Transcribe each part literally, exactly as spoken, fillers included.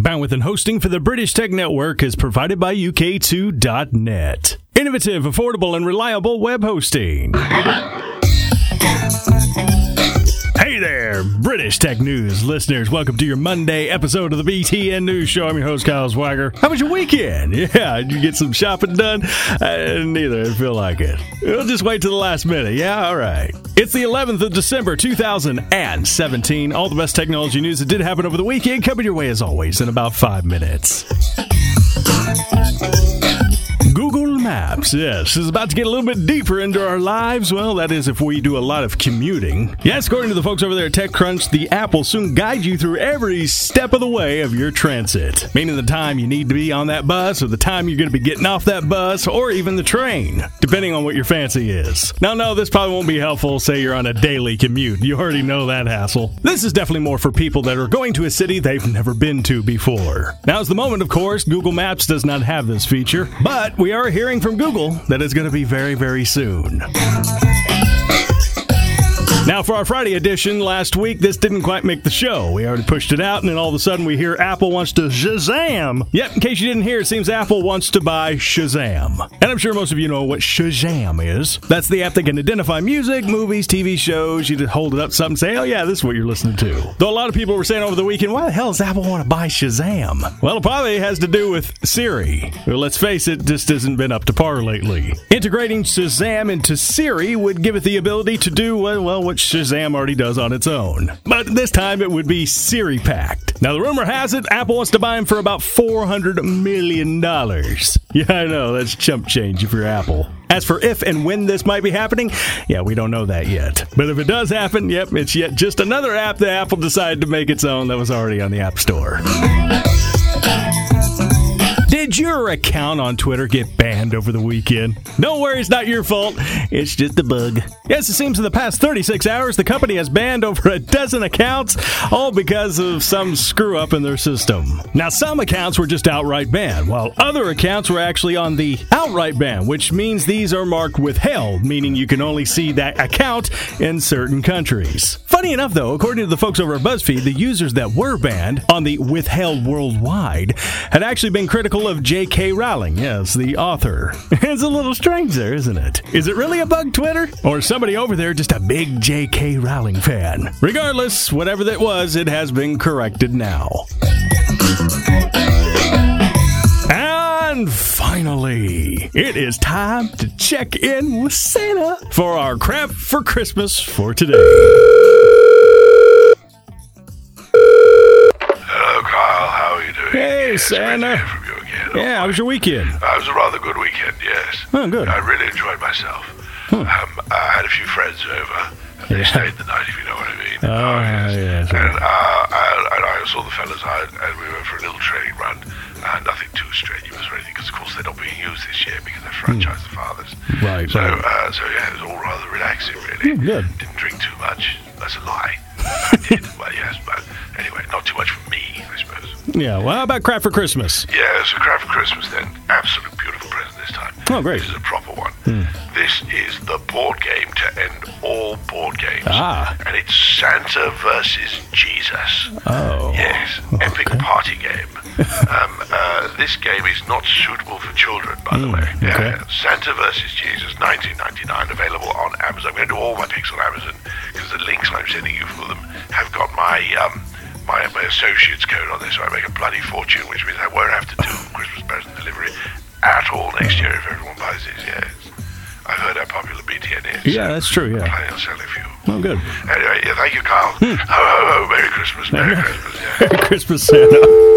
Bandwidth and hosting for the British Tech Network is provided by U K two dot net. Innovative, affordable, and reliable web hosting. Hey there, British Tech News listeners. Welcome to your Monday episode of the B T N News Show. I'm your host, Kyle Swagger. How was your weekend? Yeah, did you get some shopping done? Uh, neither. I feel like it. We'll just wait till the last minute. Yeah, all right. It's the eleventh of December, two thousand seventeen. All the best technology news that did happen over the weekend coming your way, as always, in about five minutes. Google Maps, yes, is about to get a little bit deeper into our lives. Well, that is if we do a lot of commuting. Yes, according to the folks over there at TechCrunch, the app will soon guide you through every step of the way of your transit, meaning the time you need to be on that bus, or the time you're going to be getting off that bus, or even the train, depending on what your fancy is. Now, no, this probably won't be helpful, say you're on a daily commute. You already know that hassle. This is definitely more for people that are going to a city they've never been to before. Now's the moment, of course. Google Maps does not have this feature, but we are hearing from Google that it's going to be very, very soon. Now, for our Friday edition last week, this didn't quite make the show. We already pushed it out, and then all of a sudden we hear Apple wants to Shazam. Yep, in case you didn't hear, it seems Apple wants to buy Shazam. And I'm sure most of you know what Shazam is. That's the app that can identify music, movies, T V shows. You just hold it up to something and say, oh yeah, this is what you're listening to. Though a lot of people were saying over the weekend, why the hell does Apple want to buy Shazam? Well, it probably has to do with Siri. Well, let's face it, just hasn't been up to par lately. Integrating Shazam into Siri would give it the ability to do, well, well what Shazam already does on its own. But this time it would be Siri-packed. Now, the rumor has it, Apple wants to buy him for about four hundred million dollars. Yeah, I know, that's chump change if you're Apple. As for if and when this might be happening, yeah, we don't know that yet. But if it does happen, yep, it's yet just another app that Apple decided to make its own that was already on the App Store. Did your account on Twitter get banned over the weekend? Don't worry, it's not your fault. It's just a bug. Yes, it seems in the past thirty-six hours, the company has banned over a dozen accounts, all because of some screw-up in their system. Now, some accounts were just outright banned, while other accounts were actually on the outright ban, which means these are marked withheld, meaning you can only see that account in certain countries. Funny enough, though, according to the folks over at BuzzFeed, the users that were banned on the withheld worldwide had actually been critical of J K Rowling, yes, the author. It's a little strange there, isn't it? Is it really a bug Twitter? Or is somebody over there just a big J K Rowling fan? Regardless, whatever that was, it has been corrected now. And finally, it is time to check in with Santa for our crap for Christmas for today. Hello, Kyle. How are you doing? Hey, yes, Santa. Great to hear from you again. Yeah, how was your weekend? Uh, it was a rather good weekend, yes. Oh, good. I really enjoyed myself. Hmm. Um, I had a few friends over, and they Yeah. stayed the night, if you know what I mean. Oh, yes, right. And uh, I, and I saw the fellas out, and we went for a little training run. Uh, nothing too strenuous or anything, because of course they're not being used this year because they're franchise the fathers. Right, So, right. uh, so yeah, it was all rather relaxing, really. Hmm, good. Didn't drink too much. That's a lie. I did, well, yes, but anyway, not too much for me, I suppose. Yeah, well, how about crap for Christmas? Yeah, so crap for Christmas then. Absolute beautiful present this time. Oh, great. This is a proper one. Hmm. This is the board game to end all board games. Ah. And it's Santa versus Jesus. Oh. Yes, epic party game. um, uh, this game is not suitable for children, by the Mm, way. okay. Yeah, Santa versus Jesus, nineteen ninety-nine, available on Amazon. I'm going to do all my picks on Amazon because the links I'm sending you for them have got my um, my my associate's code on this, so I make a bloody fortune, which means I won't have to do Christmas present delivery at all next year if everyone buys these. Yes, I've heard how popular B T N is. Yeah, that's true, yeah. I'm planning on selling a few. Oh, good. Anyway, yeah, thank you, Carl. Ho, ho, ho, Merry Christmas, Merry Christmas, yeah. Merry Christmas, Santa.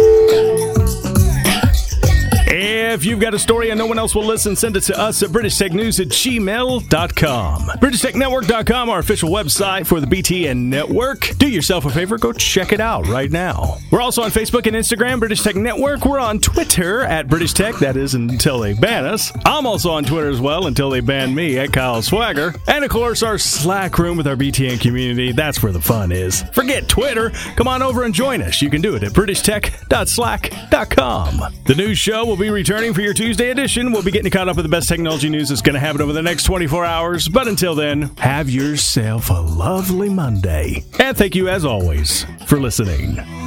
If you've got a story and no one else will listen, send it to us at british tech news at gmail dot com. british tech network dot com, our official website for the B T N network. Do yourself a favor, go check it out right now. We're also on Facebook and Instagram, British Tech Network. We're on Twitter at British Tech, that is until they ban us. I'm also on Twitter as well until they ban me at Kyle Swagger. And of course, our Slack room with our B T N community. That's where the fun is. Forget Twitter. Come on over and join us. You can do it at british tech dot slack dot com. The news show will be returning for your Tuesday edition. We'll be getting caught up with the best technology news that's going to happen over the next twenty-four hours. But until then, have yourself a lovely Monday. And thank you, as always, for listening.